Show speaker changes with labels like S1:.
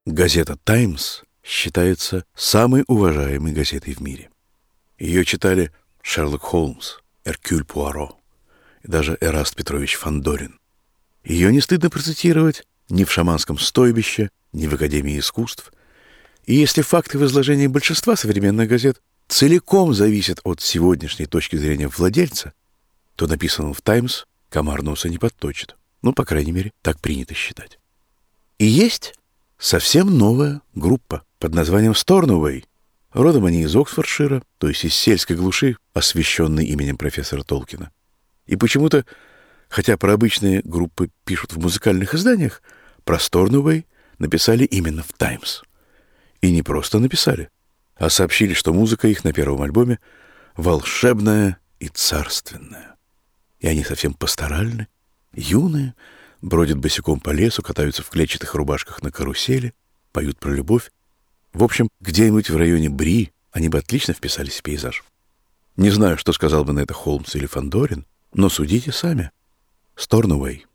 S1: Газета «Таймс» считается самой уважаемой газетой в мире. Ее читали Шерлок Холмс, Эркюль Пуаро и даже Эраст Петрович Фандорин. Ее не стыдно процитировать ни в «Шаманском стойбище», ни в «Академии искусств». И если факты в изложении большинства современных газет целиком зависят от сегодняшней точки зрения владельца, то написанного в «Таймс» комар носа не подточит. Ну, по крайней мере, так принято считать. И есть совсем новая группа под названием Stornoway. Родом они из Оксфордшира, то есть из сельской глуши, освященной именем профессора Толкина. И почему-то, хотя про обычные группы пишут в музыкальных изданиях, про Stornoway написали именно в «Таймс». И не просто написали, а сообщили, что музыка их на первом альбоме волшебная и царственная. И они совсем пасторальны, юные, бродят босиком по лесу, катаются в клетчатых рубашках на карусели, поют про любовь. В общем, где-нибудь в районе Бри они бы отлично вписались в пейзаж. Не знаю, что сказал бы на это Холмс или Фандорин, но судите сами. Stornoway.